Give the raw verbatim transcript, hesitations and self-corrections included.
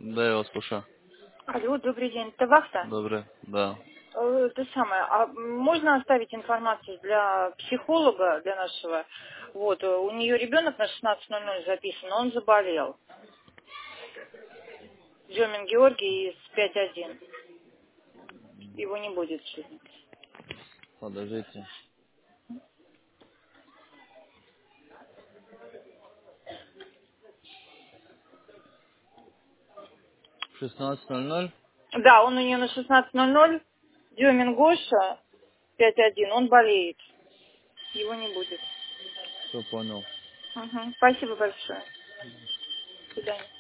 Да, я вас слушаю. Алло, добрый день. Это Вахта? Добрый, да. Э, Это самое. А можно оставить информацию для психолога, для нашего? Вот, э, у нее ребенок на шестнадцать ноль ноль записан, он заболел. Демин Георгий из пять один. Его не будет сегодня. Подождите. шестнадцать ноль ноль. Да, он у нее на шестнадцать ноль ноль. Демин Гоша пять один. Он болеет. Его не будет. Все понял. Мгм. Спасибо большое. До свидания.